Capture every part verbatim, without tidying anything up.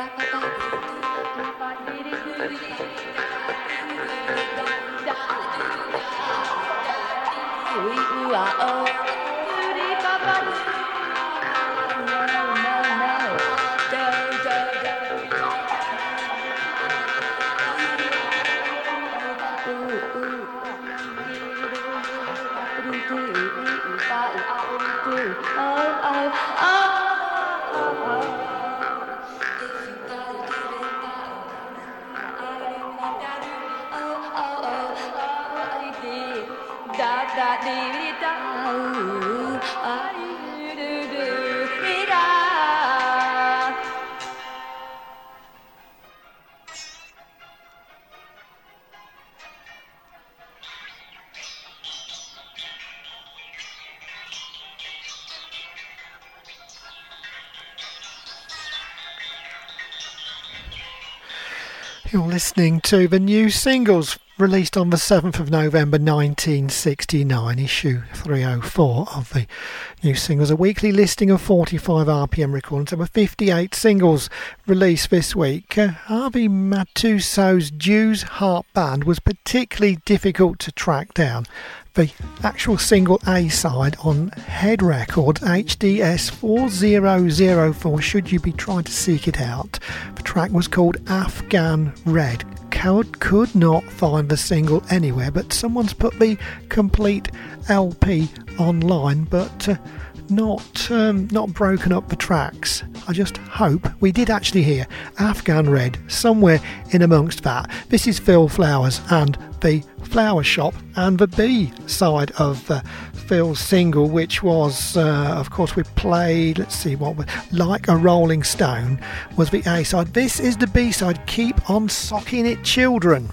You're listening to the new singles released on the seventh of November nineteen sixty-nine, issue three oh four of the new singles, a weekly listing of forty-five R P M recordings. There were fifty-eight singles released this week. Uh, Harvey Matuso's Jews Harp Band was particularly difficult to track down. The actual single A-side on Head Records, H D S four thousand four, should you be trying to seek it out. The track was called Afghan Red. Could, could not find the single anywhere, but someone's put the complete L P online, but uh, not um, not broken up the tracks. I just hope we did actually hear Afghan Red somewhere in amongst that. This is Phil Flowers and the Flower Shop, and the B side of uh, Phil's single, which was uh, of course we played, let's see what was Like a Rolling Stone, was the A side. This is the B side, Keep on Socking It Children.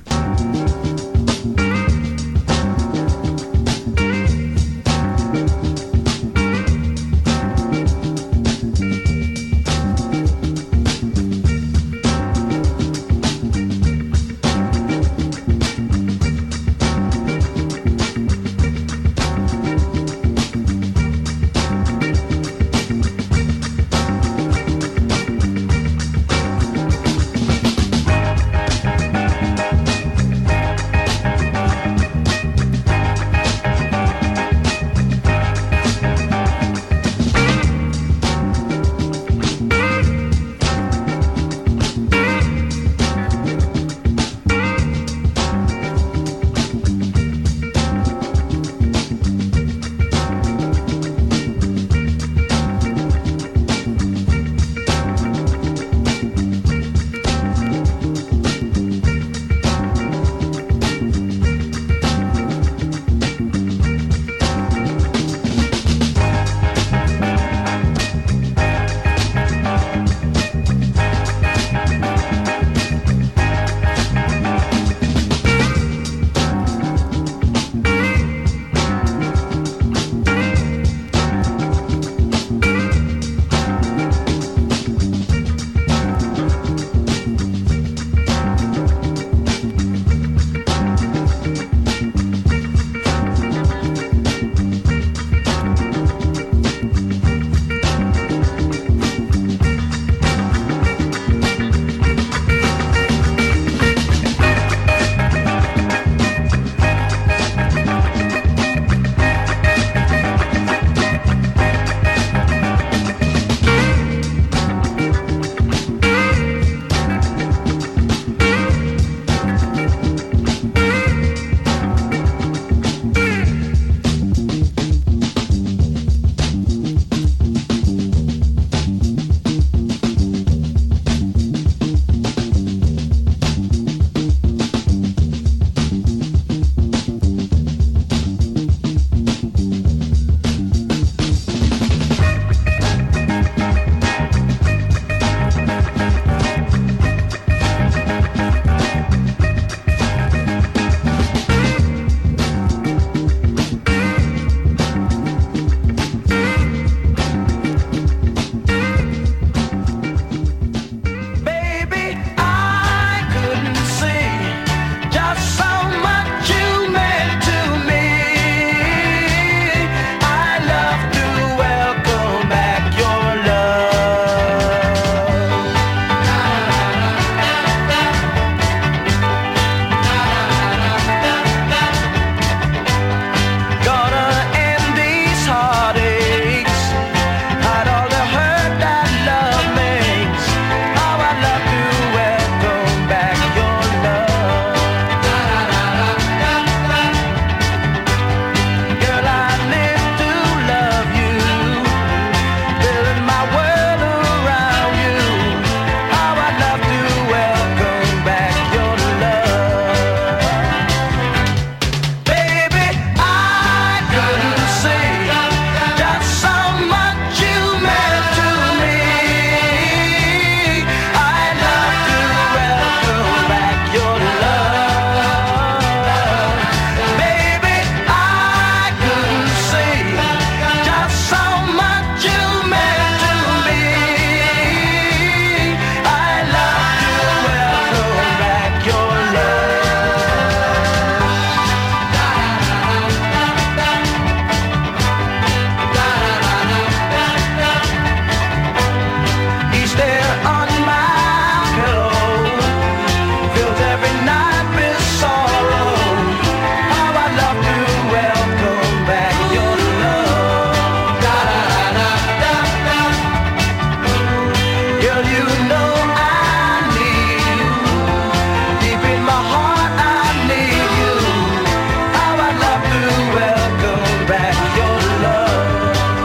Girl, you know I need you. Deep in my heart, I need you. How I'd love to welcome back your love.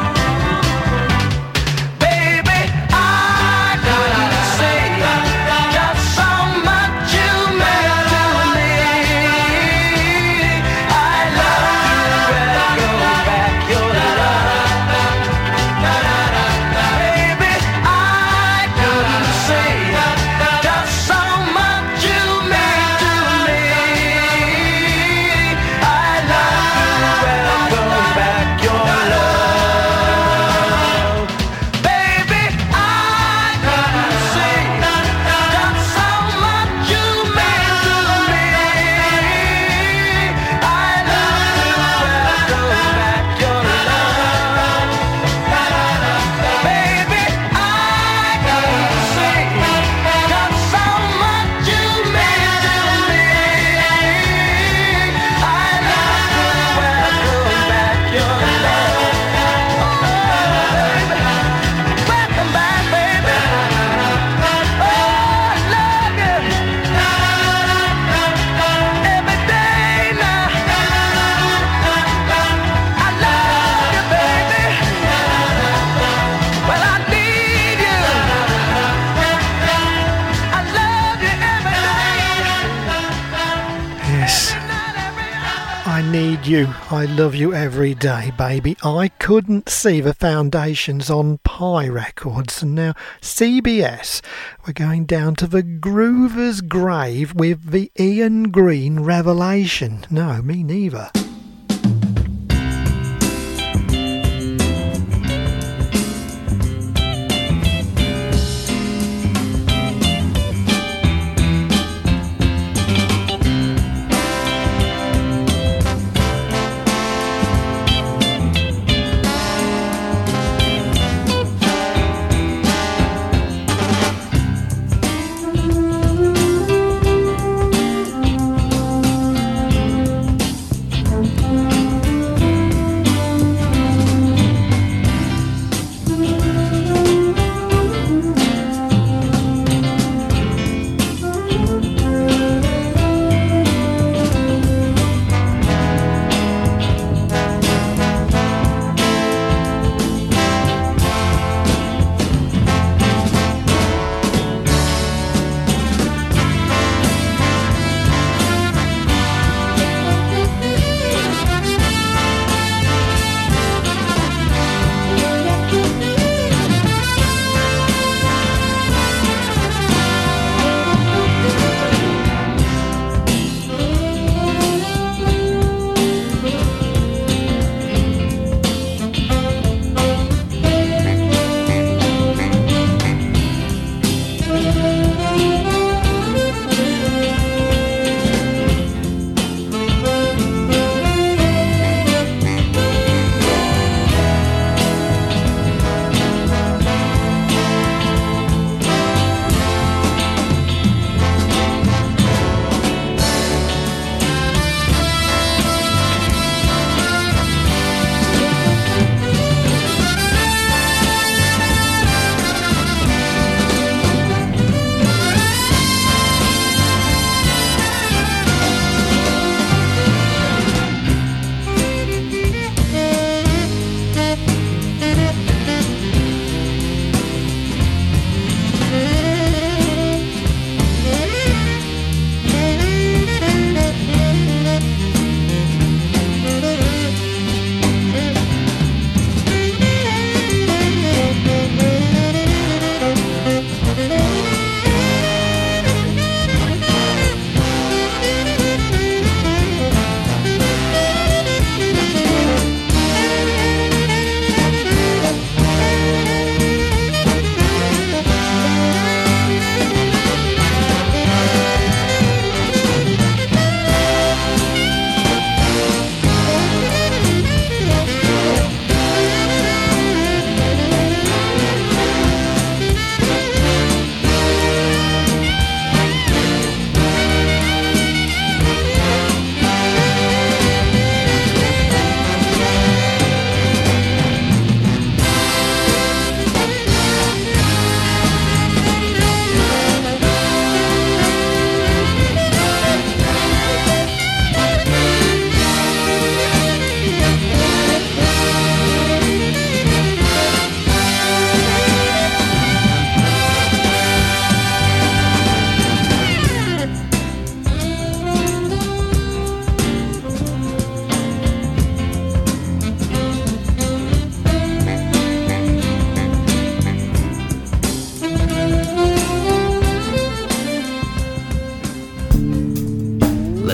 Baby, I couldn't say just how much you meant to me. I love to welcome back your love. Baby, I couldn't say just how much you meant to me. I love to welcome back your love. Baby, I couldn't say just how much you meant to me. I love to welcome back your love. Baby, I couldn't say just how much you meant to me. I love to welcome back your love. Welcome back, baby. Oh, I love you every day now. I love you, baby. Well, I need you. I love you every day. Yes, I need you. I love you every day, baby. I couldn't see the Foundations on Pi Records, and now C B S. We're going down to the Groover's grave with the Ian Green Revelation. No, me neither. Baby,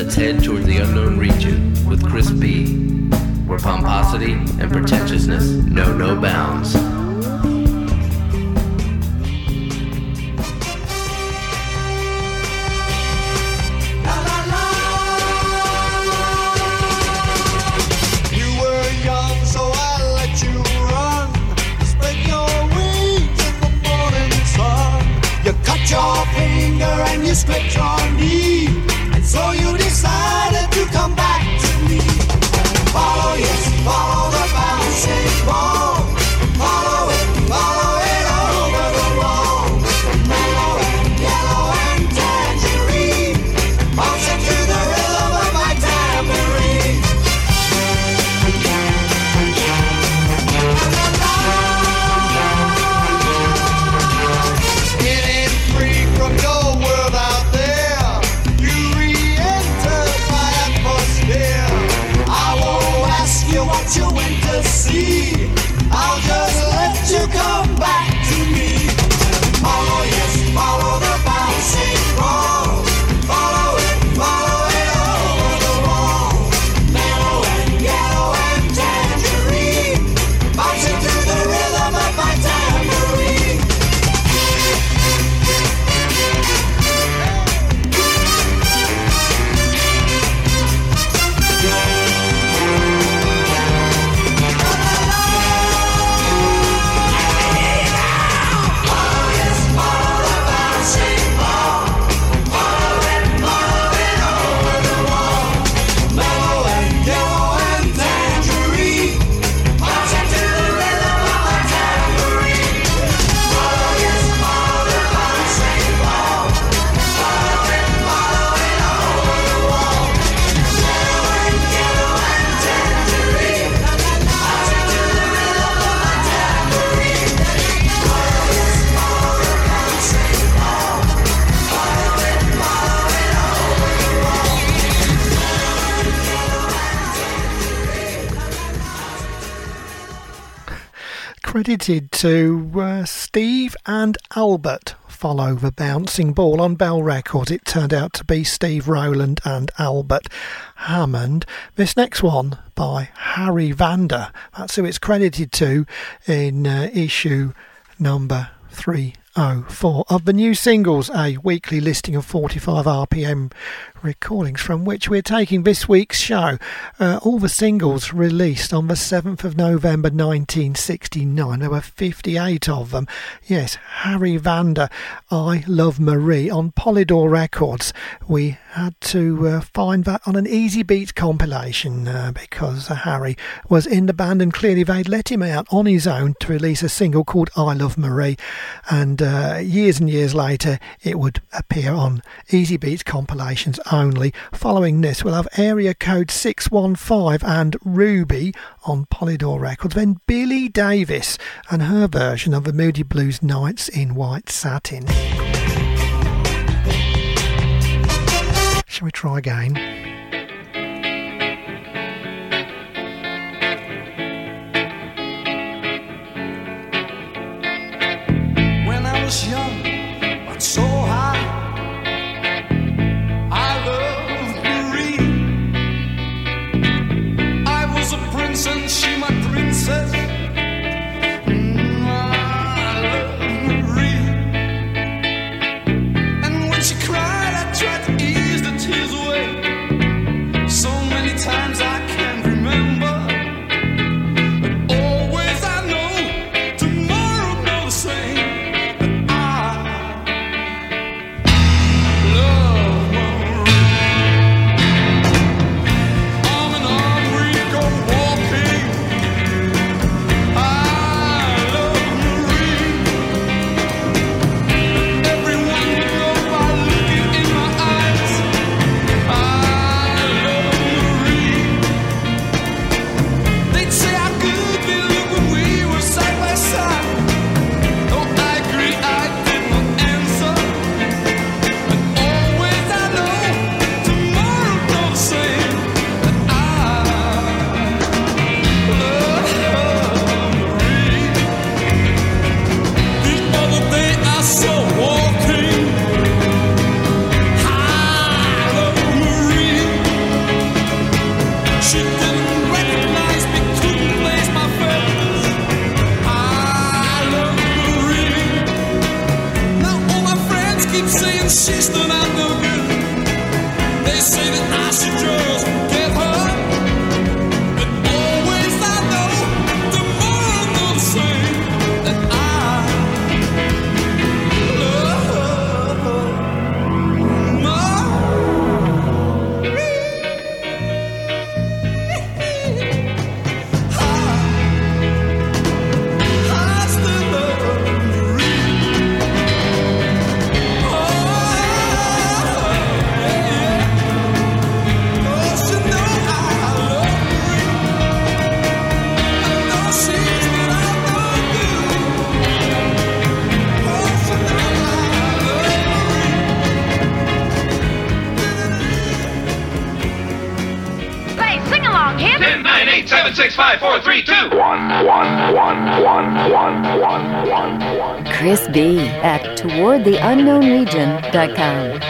Let's head towards the unknown region with Chris B, where pomposity and pretentiousness know no bounds. Your finger and you scraped your knee, and so you decided to come back to me. Follow, yes, follow the bouncing ball. Follow it, follow it over the wall. Mellow and yellow and tangerine, bouncing to the rhythm of my tambourine. From your world out there, you re-enter my atmosphere. I won't ask you what you went to see, I'll just let you come back to me. Follow, yes, follow the bouncing ball. Follow it, follow it over the wall. Mellow and yellow and tangerine, bouncing to the rhythm of my tambourine. Credited to uh, Steve and Albert. Follow the Bouncing Ball on Bell Records. It turned out to be Steve Rowland and Albert Hammond. This next one by Harry Vanda. That's who it's credited to in uh, issue number three oh four of the New Singles, a weekly listing of forty-five R P M recordings from which we're taking this week's show. Uh, all the singles released on the seventh of November nineteen sixty-nine. There were fifty-eight of them. Yes, Harry Vanda, I Love Marie on Polydor Records. We had to uh, find that on an Easy Beats compilation uh, because uh, Harry was in the band and clearly they'd let him out on his own to release a single called I Love Marie, and uh, years and years later it would appear on Easy Beats compilations only. Following this we'll have Area Code six one five and Ruby on Polydor Records, then Billy Davis and her version of the Moody Blues Nights in White Satin. Shall we try again? When I was young, but so high, I loved Marie. I was a prince and she my princess. Mm, I loved Marie. And when she cried, I tried to ease the tears away. So many times I can't remember, but always I know tomorrow know the same. But I keep saying she's still out no good. They say that I should just get her, but always I know tomorrow know the same that I love her. I still love you. ten, nine, eight, seven, six, five, four, three, two. Chris B. at toward the unknown region dot com.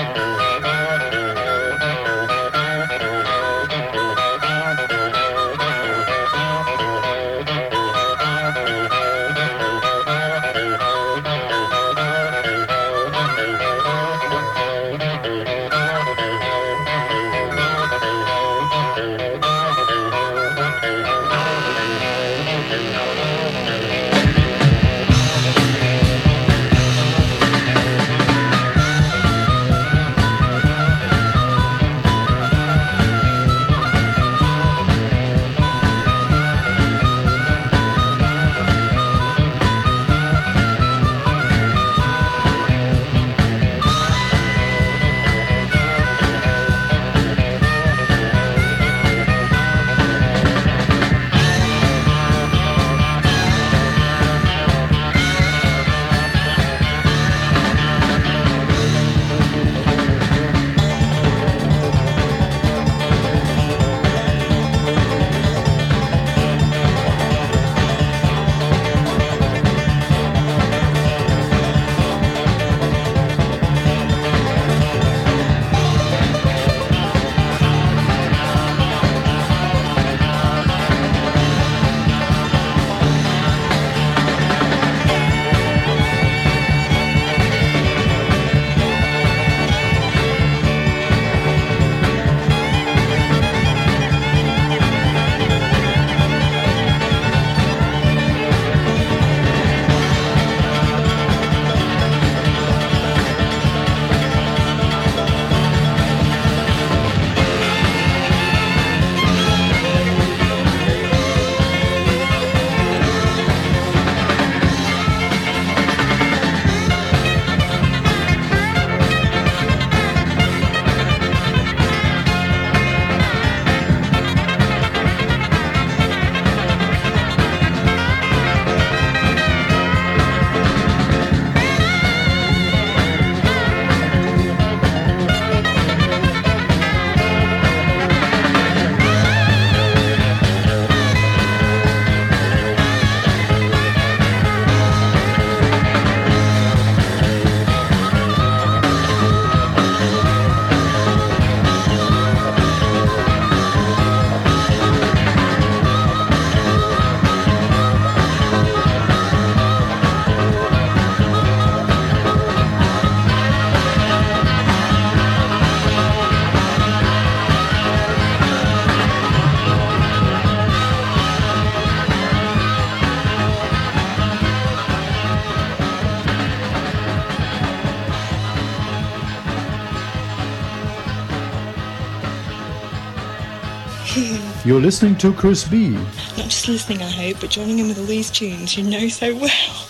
You're listening to Chris B. Not just listening, I hope, but joining in with all these tunes you know so well.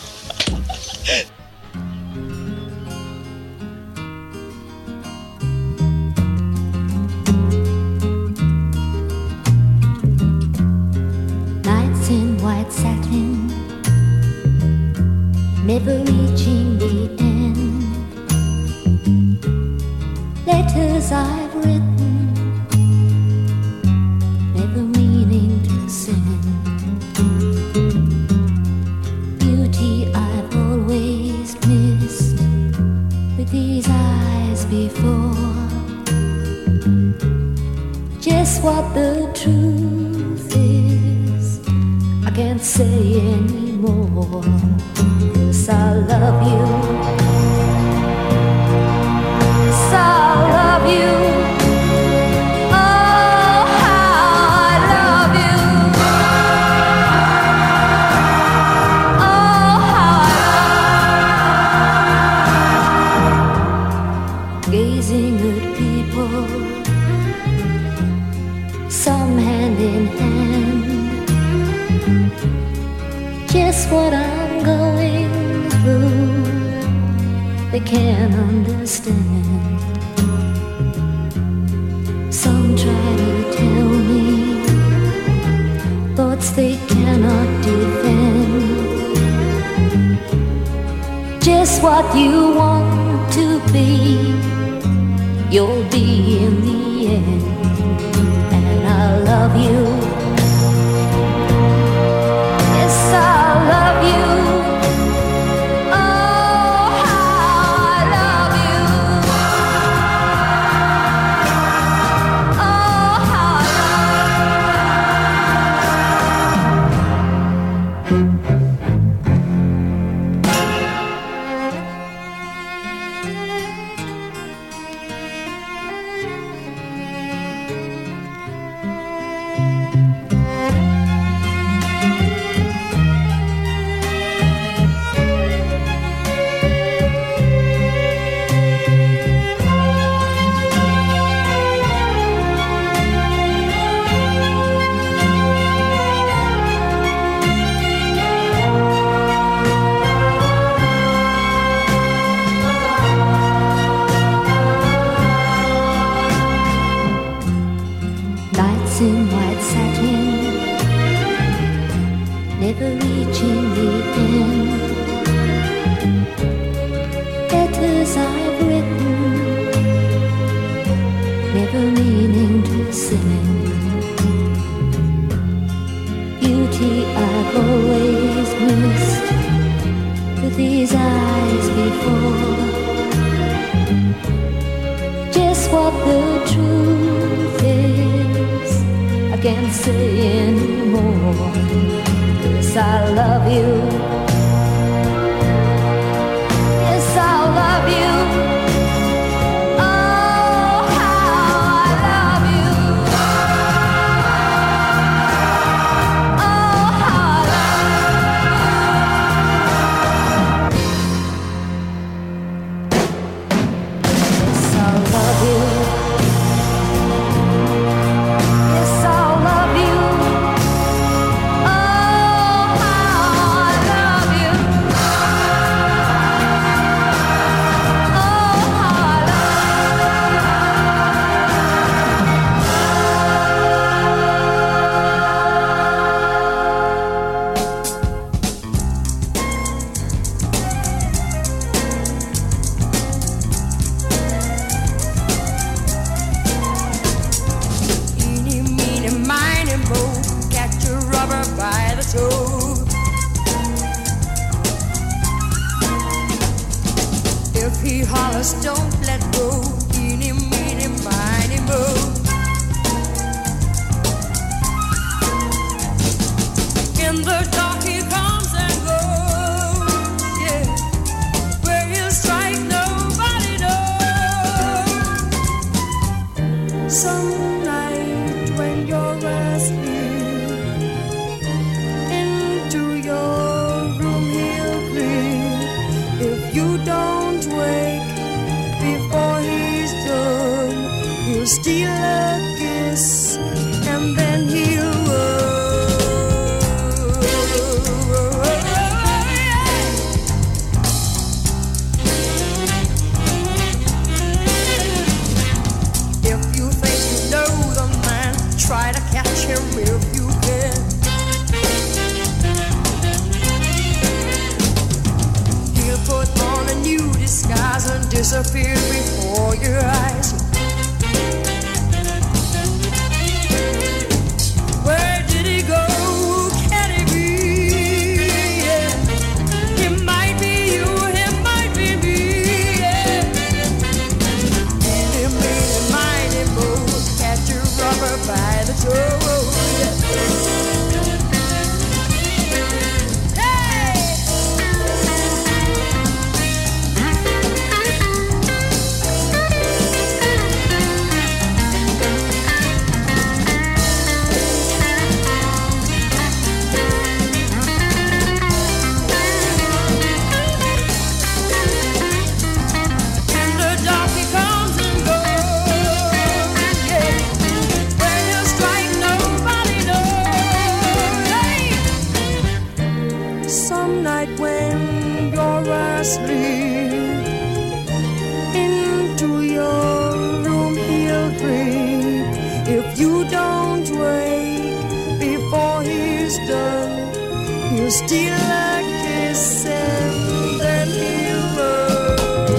Nights in white satin, never reaching the end. Letters I've written, never meaning to send. Beauty I've always missed with these eyes before. Just what the truth is, I can't say anymore. 'Cause I love you. can understand. Some try to tell me thoughts they cannot defend. Just what you want to be, you'll be in the end. And I love you. Yes, I love you. Hey! still like descendant hero.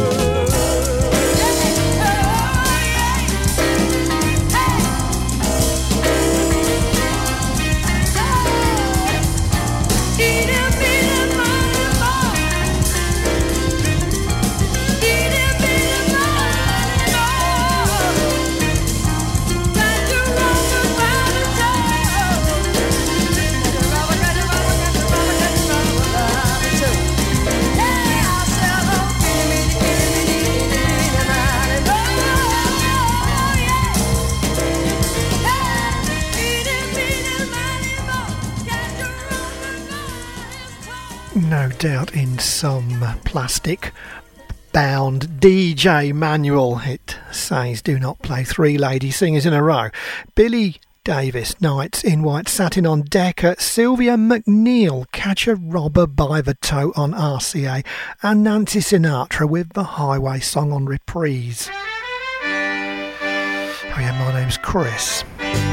No doubt in some plastic bound D J manual it says do not play three lady singers in a row. Billy Davis, Knights in White Satin on Decca, Sylvia McNeil, Catch a Robber by the Toe on R C A, and Nancy Sinatra with the Highway Song on reprise. Oh yeah, my name's Chris.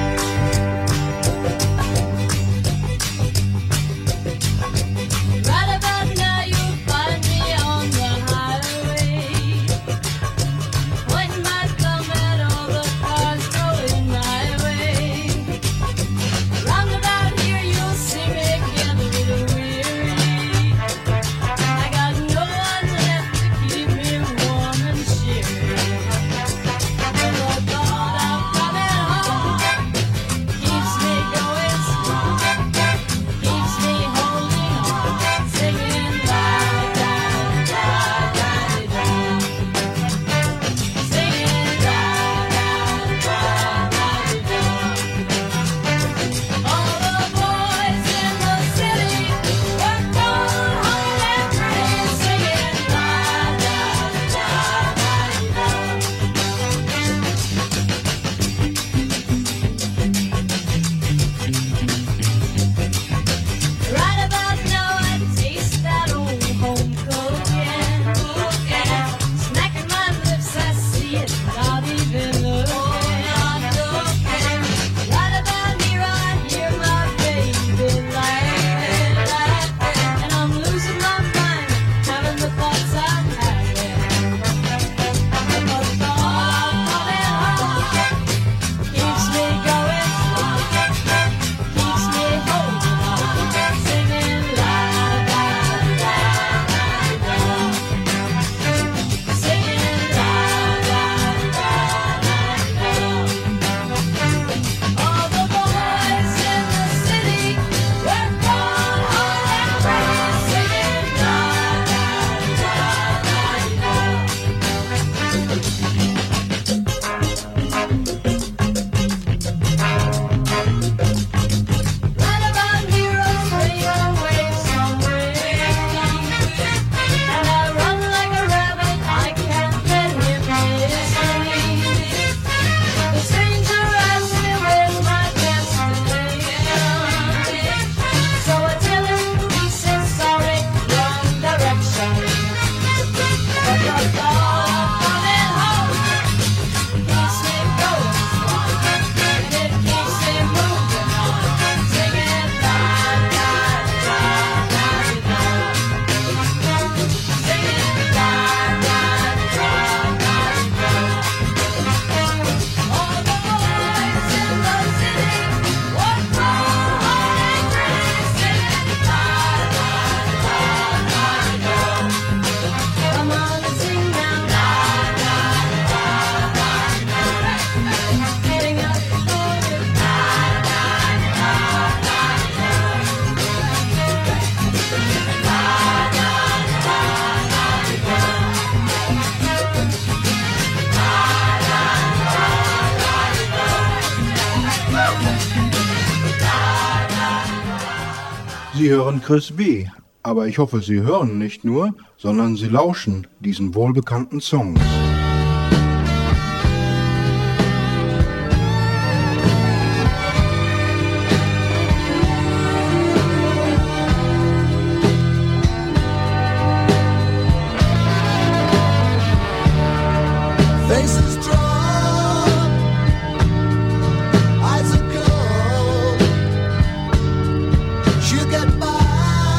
Sie hören Chris B., aber ich hoffe, Sie hören nicht nur, sondern Sie lauschen diesen wohlbekannten Songs. Get by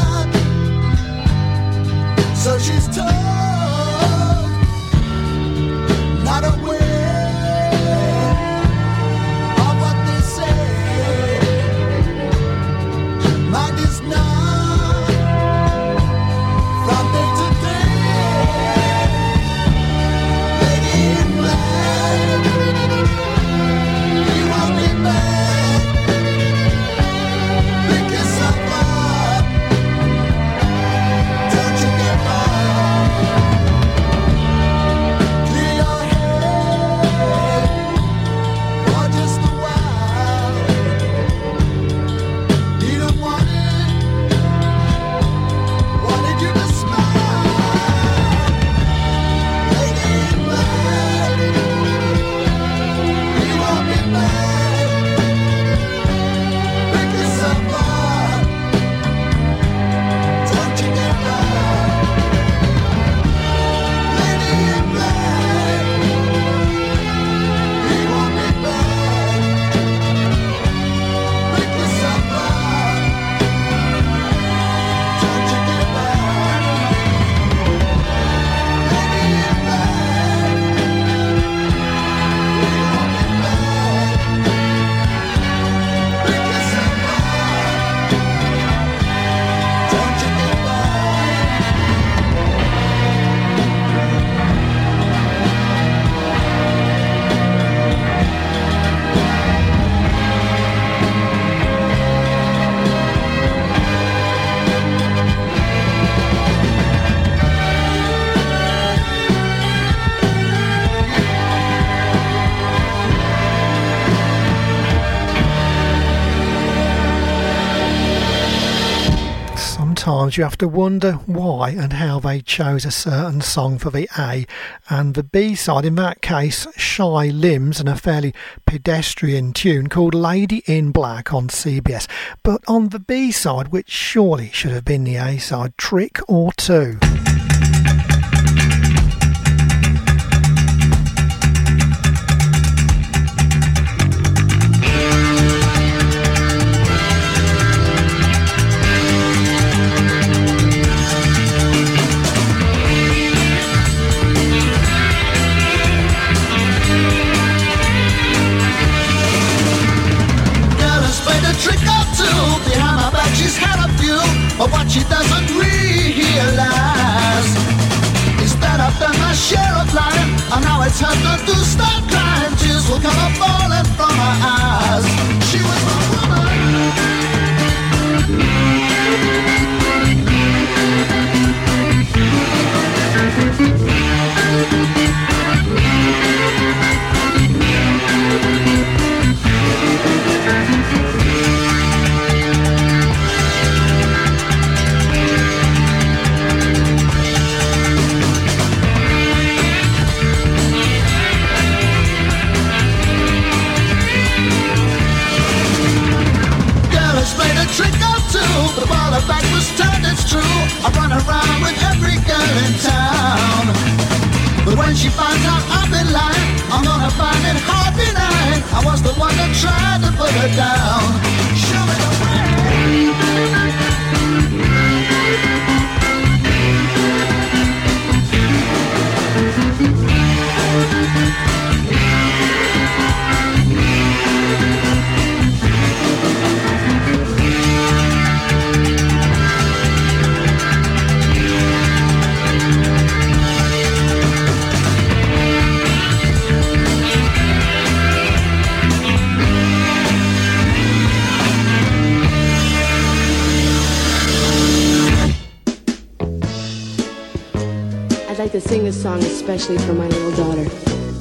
sometimes you have to wonder why and how they chose a certain song for the A and the B side. In that case, Shy Limbs and a fairly pedestrian tune called Lady in Black on C B S. But on the B side, which surely should have been the A side, Trick or Two. Trick or two, behind my back she's had a few, but what she doesn't realize is that I've done my share of lying, and now it's her turn to start crying. Tears will come up falling from her eyes. She was my woman. Played a trick or two, but while her back was turned, it's true, I run around with every girl in town. But when she finds out I've been lying, I'm gonna find it hard denying I was the one that tried to put her down. Show me the way. I'd like to sing this song especially for my little daughter.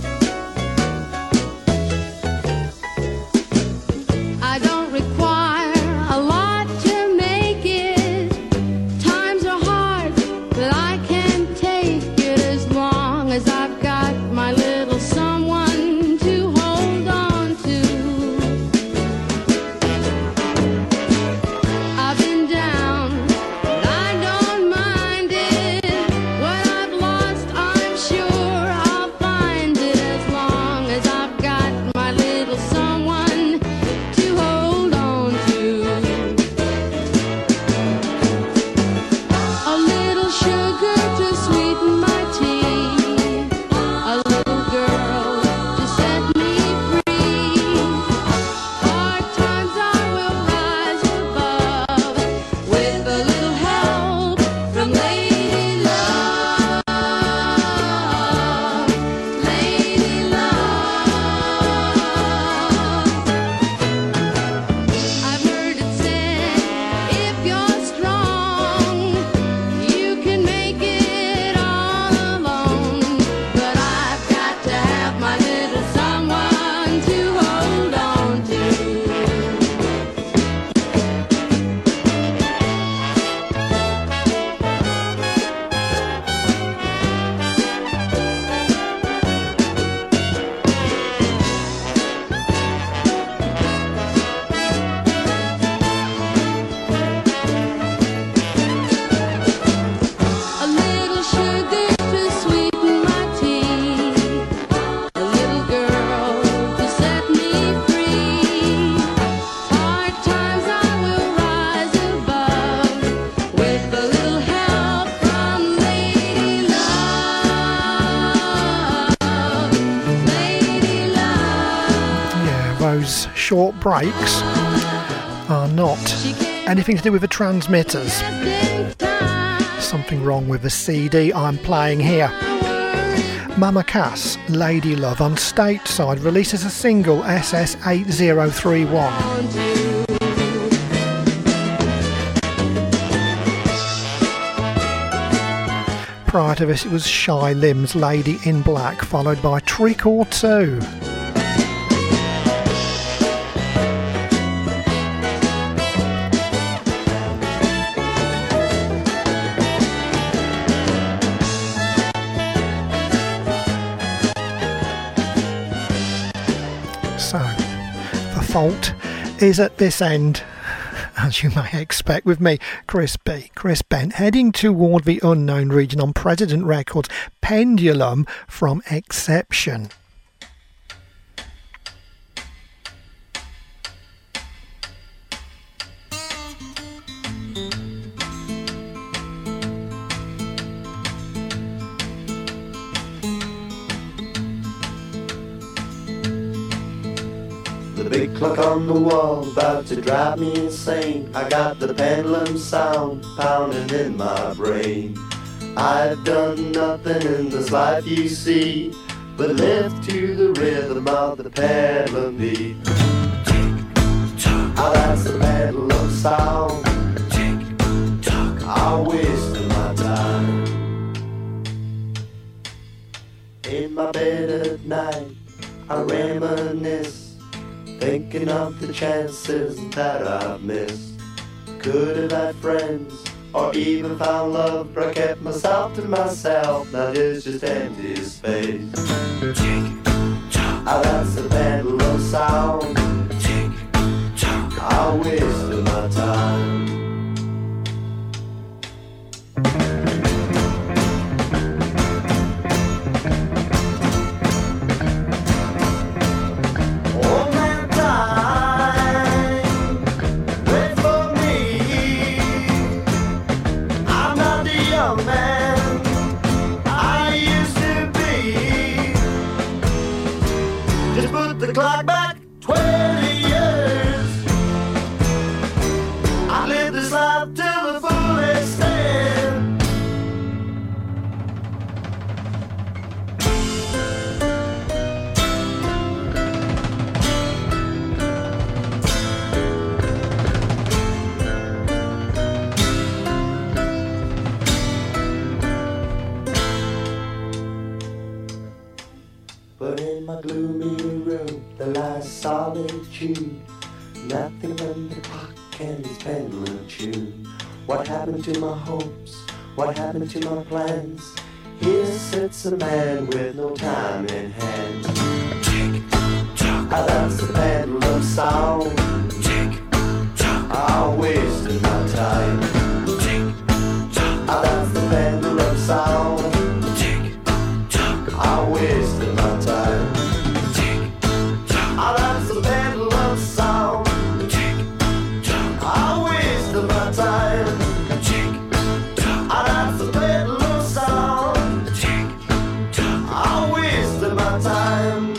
I don't require a lot to make it. Times are hard, but I can take it as long as I've got my little someone to hold on to. I've been down, but I don't mind it. What I've lost, I'm sure I'll find it as long as I've got my little someone to hold on to. A little sugar to sweeten my tea, a little girl to set me free. Hard times I will rise above with a little help from Lady Love. Lady Love. I've heard it said, if you're strong, you can make it all alone. But I've got to have my little someone to hold on to. A little sugar to sweeten my tea, a little girl to set me free. Hard times I will rise above with a little help from Lady Love. Lady Love. Yeah, those short breaks are not anything to do with the transmitters. Something wrong with the C D I'm playing here. Mama Cass, Lady Love on Stateside, released as a single S S eight zero three one. Prior to this it was Shy Limbs, Lady in Black, followed by Trick or Two. So, the fault is at this end, as you may expect, with me, Chris B. Chris Bent, heading toward the unknown region on President Records' Pendulum from Exception. The big clock on the wall about to drive me insane. I got the pendulum sound pounding in my brain. I've done nothing in this life you see but live to the rhythm of the pendulum beat. Ah, that's the pendulum sound. I'm wasting my time. In my bed at night I reminisce, thinking of the chances that I've missed. Could have had friends, or even found love, but I kept myself to myself. Now it's just empty space. Ah, that's the pendulum sound. I wasted my time. The clock back twenty years. I lived this life to the full extent. But in my gloomy room there lies solitude, nothing but the clock and its pendulum tune. What happened to my hopes? What happened to my plans? Here sits a man with no time in hand. Ah, that's the pendulum sound. I wasted my time. Ah, that's the pendulum sound. I wasted my time. Ah, that's the pendulum sound. I wasted my time. Ah, that's the pendulum sound. I wasted my time.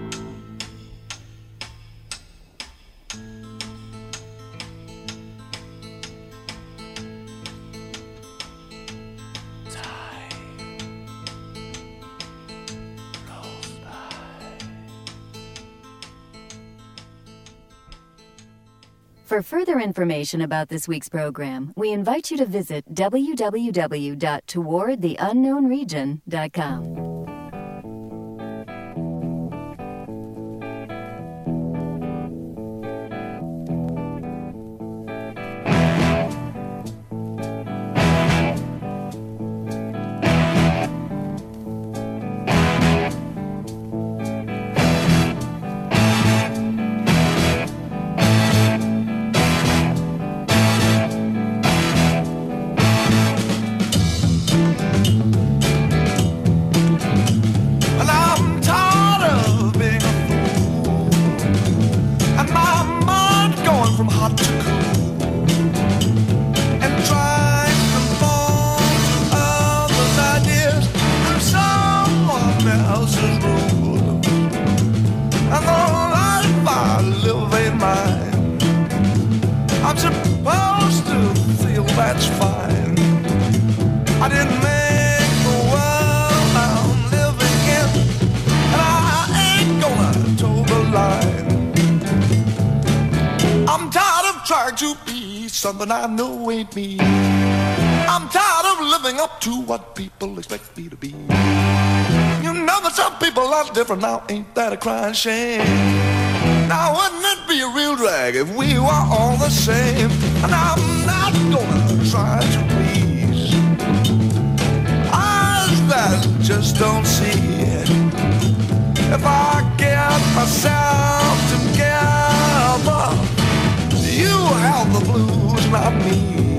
For further information about this week's program, we invite you to visit w w w dot toward the unknown region dot com. Something I know ain't me. I'm tired of living up to what people expect me to be. You know that some people are different now, ain't that a crying shame? Now wouldn't it be a real drag if we were all the same? And I'm not gonna try to please eyes that just don't see it. If I get myself have the blues, not me.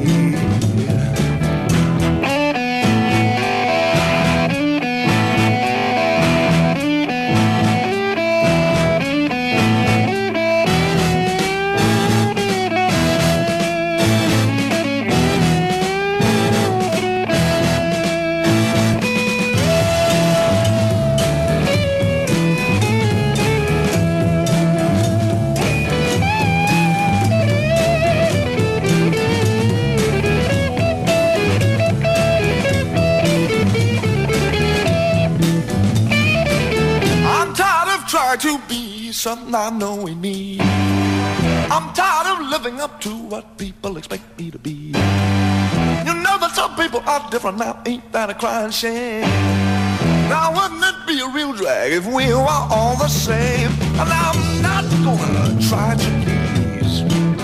To be something I know we need. I'm tired of living up to what people expect me to be. You know that some people are different now, ain't that a crying shame? Now wouldn't it be a real drag if we were all the same? And I'm not gonna try to please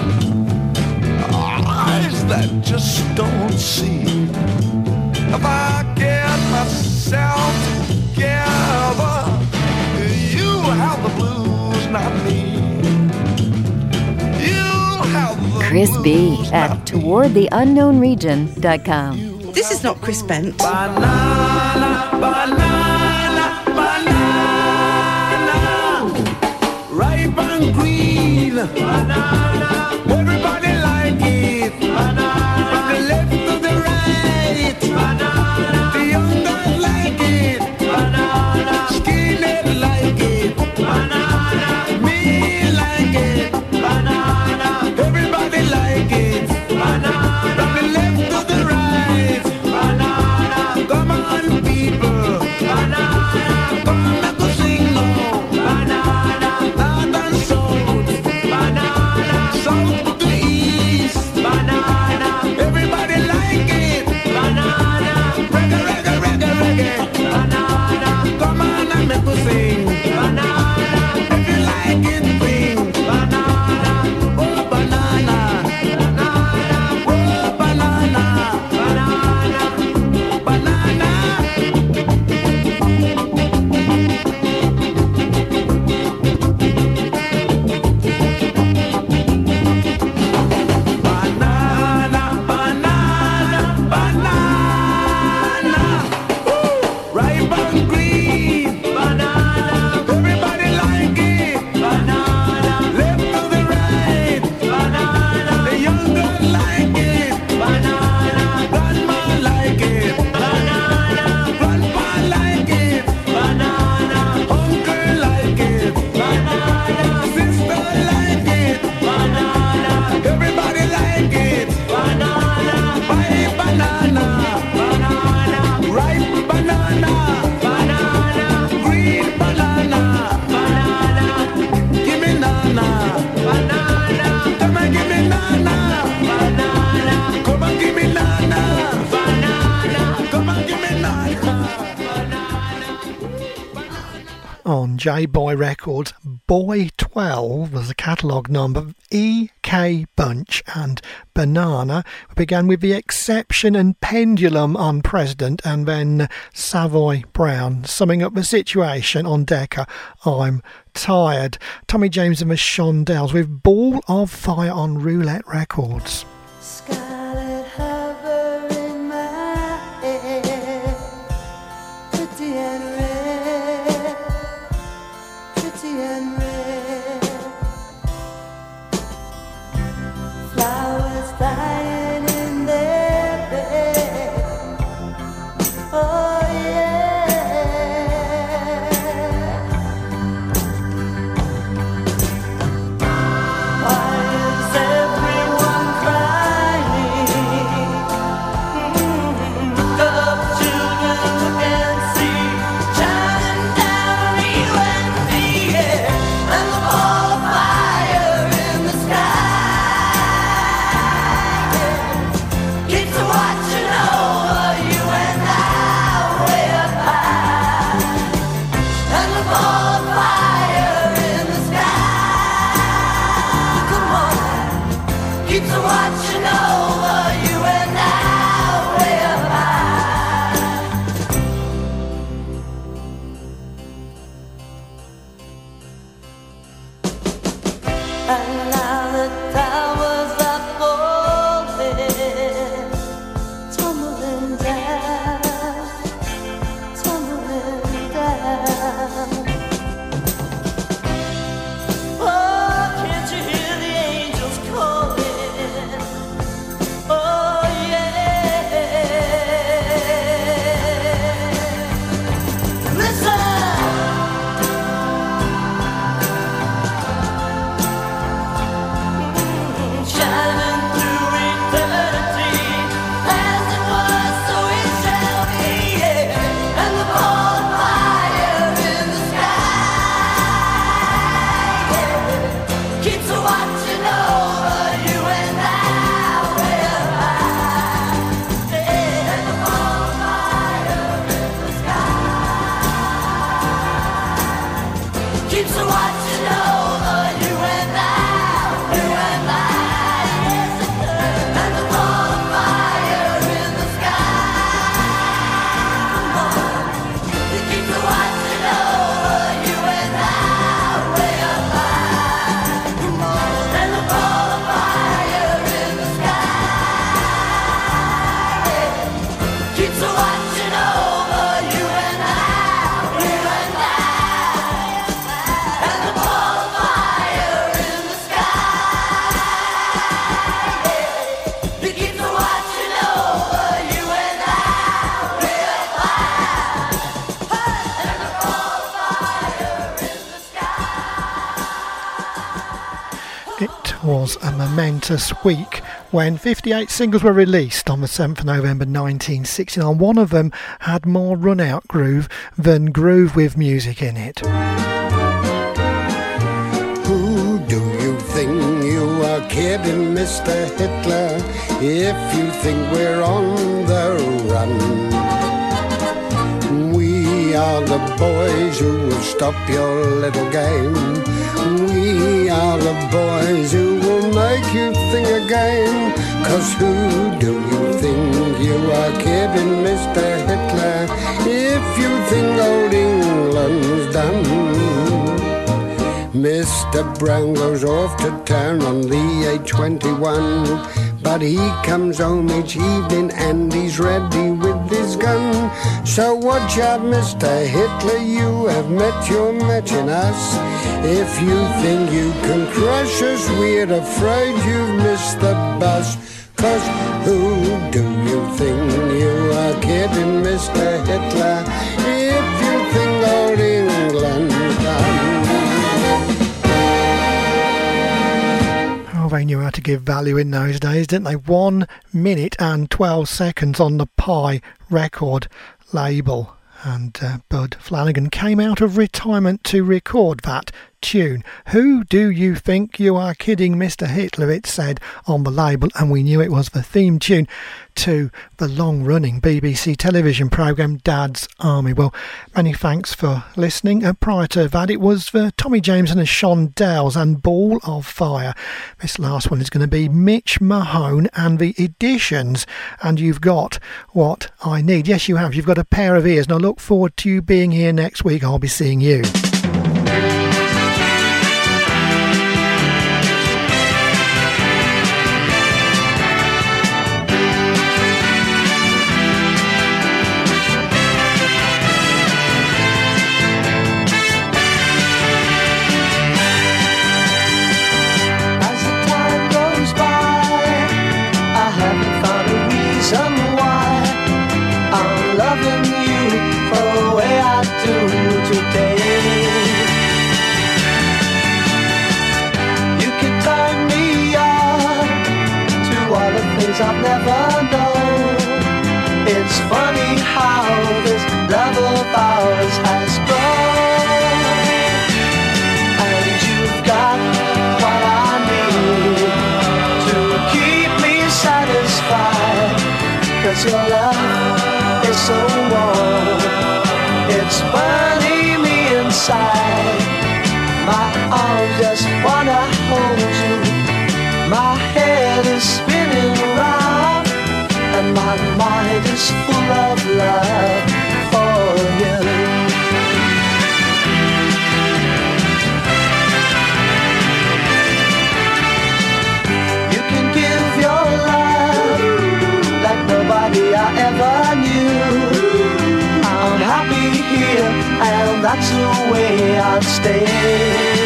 eyes that just don't see. If I get myself together, have the blues, not me. You have the Chris B at toward the unknown region dot com. This is not Chris Bent. Banana, banana, banana, ripe and green. Banana, everybody like it. Banana, from the left to the right. Banana, the young guys like it. Banana, skinhead like it. Banana, me like it. Banana, everybody like it. Banana, from the left to the right. Banana, come on people. Banana, come on, let us sing now. Banana, north and south. Banana, south to east. Banana, everybody like it. Banana, reggae, reggae, reggae, reggae. Banana, come on and make us sing. On J-Boy Records, Boy twelve was the catalogue number. E K Bunch and Banana. We began with The Exception and Pendulum on President, and then Savoy Brown summing up the situation on Decca, I'm Tired. Tommy James and the Shondells with Ball of Fire on Roulette Records. Scarlet hover in my head, pretty and red, pretty and red, flowers dying in their bed, oh yeah. Why is everyone crying? Look up, children, look and see, shining down you and me, yeah, and the ball of fire in the sky, yeah, keeps watching over you and I way up high, and the ball of fire in the sky, come on, keeps watching over you and I way up high. And now the towers of keeps watching over you and I, you and I, yes it does. And the ball of fire in the sky, come on, it keeps watching over you and I, way up high, come on. And the ball of fire in the sky, keeps watching over you and I, you and I. And the ball of fire in the sky, it keeps watching over you and I, way up high. And the ball of fire in the sky. It was a momentous week when fifty-eight singles were released on the seventh of November nineteen sixty-nine. One of them had more run-out groove than groove with music in it. Who do you think you are kidding, Mister Hitler, if you think we're on the run? We are the boys who will stop your little game. We are the boys who will make you think again. 'Cause who do you think you are kidding, Mister Hitler, if you think old England's done? Mister Brown goes off to town on the A twenty-one, but he comes home each evening and he's ready with his gun. So watch out, Mister Hitler, you have met your match in us. If you think you can crush us, we're afraid you've missed the bus. 'Cause who do you think you are kidding, Mister Hitler, if you think old England's done? Oh, they knew how to give value in those days, didn't they? One minute and twelve seconds on the Pi record label. And uh, Bud Flanagan came out of retirement to record that tune. Who do you think you are kidding, Mister Hitler, it said on the label, and we knew it was the theme tune to the long-running B B C television programme Dad's Army. Well, many thanks for listening. Uh, prior to that, it was for Tommy James and the Shondells and Ball of Fire. This last one is going to be Mitch Mahone and the Editions, and you've got what I need. Yes, you have. You've got a pair of ears, and I look forward to you being here next week. I'll be seeing you. I've never known. It's funny how this love of ours has grown. And you've got what I need to keep me satisfied. 'Cause your love is so warm, it's burning me inside. My arms just wanna hold you. My head is spinning round, and my mind is full of love for you. You can give your love like nobody I ever knew. I'm happy here, and that's the way I'll stay.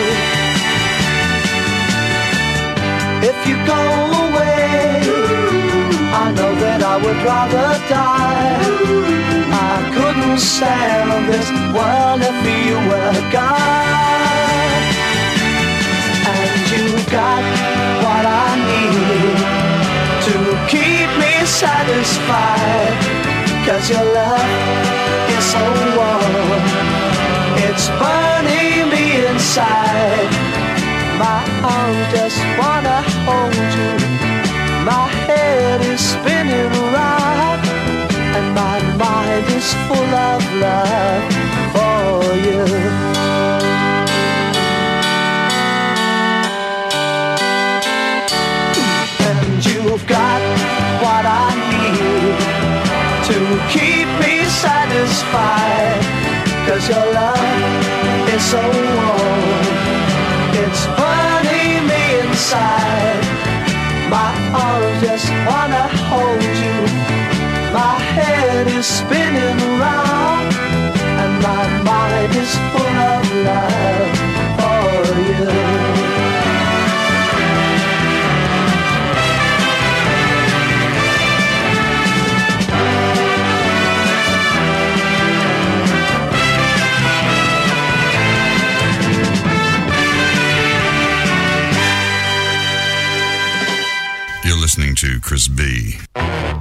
If you go away, I know that I would rather die. I couldn't stand this world if you were gone. And you got what I need to keep me satisfied. 'Cause your love is so warm, it's burning me inside. My arms just wanna hold you. My head is spinning around, and my mind is full of love for you. 'cause your love is so warm. It's burning me inside. My arms just wanna hold you. My head is spinning around, and my mind is full of love for you. You're listening to Chris B.